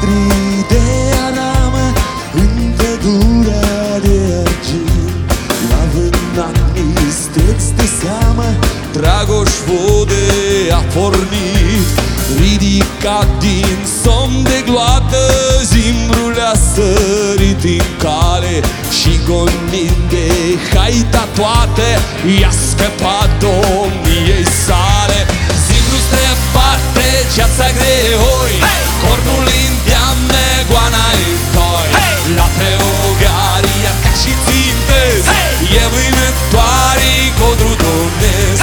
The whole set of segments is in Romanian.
codrii de aramă în pădurea de argint. La vânat misteți de seamă, Dragoș Vode a pornit. Ridicat din somn de gloată, Zimbrul a sărit în cale și gonind de haita toate, i-a scăpat domniei sale. Zimbru străbate ceața greoi, cornul îndeamnă goana în toi. La Preogaria ca și țintez, e vânătoare codru domnesc.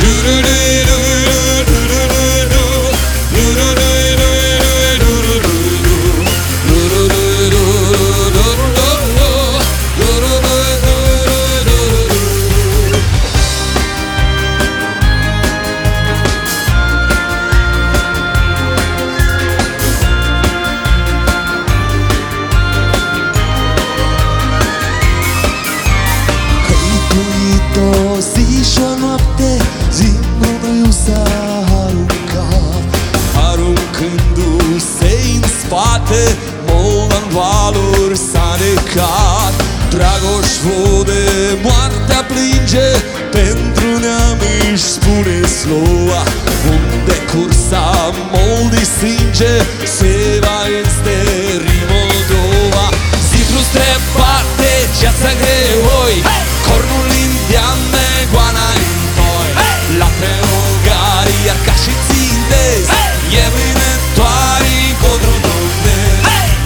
O zi și o noapte, Zimbrul s-a aruncat, aruncându-se în spate, Moldan valuri s-a necat. Dragoș Vode moartea plânge, pentru neam își spune sloa. Unde cursa mol de sânge, se va însteri Moldova. Zimbrul străbate ceața greoi, cornul îndeamnă goana în toi. La Preogaria ca și țintez, e vânătoare codru domnesc.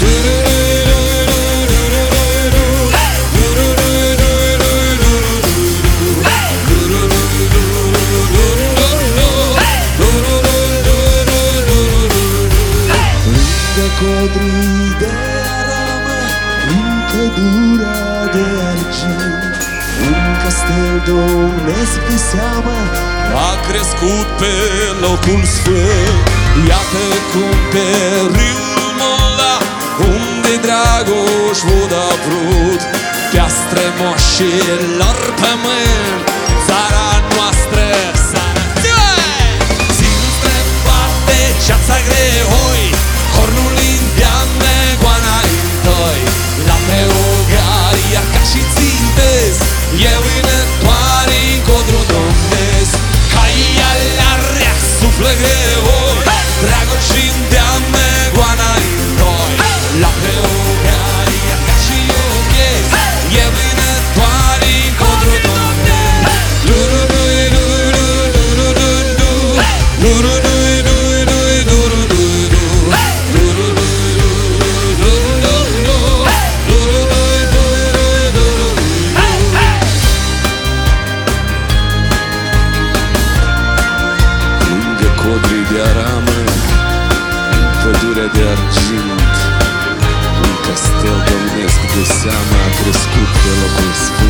Lângă codrii de aramă, în pădurea de argint, un castel domnesc de seamă a crescut pe locul sfânt. Iată cum pe râul Molda, unde Dragoș Vode a vrut, pe-a strămoșilor pământ, țara noastră s-a născut. Zimbrul străbate ceața greoi, cornul îndeamnă goana în toi. La Preogaria ca și țintez, e vânătoare codru domnesc. Caia la rea suflă greoi, Dragoș îndeamnă goana în toi. La Preogaria ca și ochez, e vânătoare codru domnesc. Codrii de aramă, în pădurea de argint, un castel domnesc de seamă a crescut pe locul sfânt.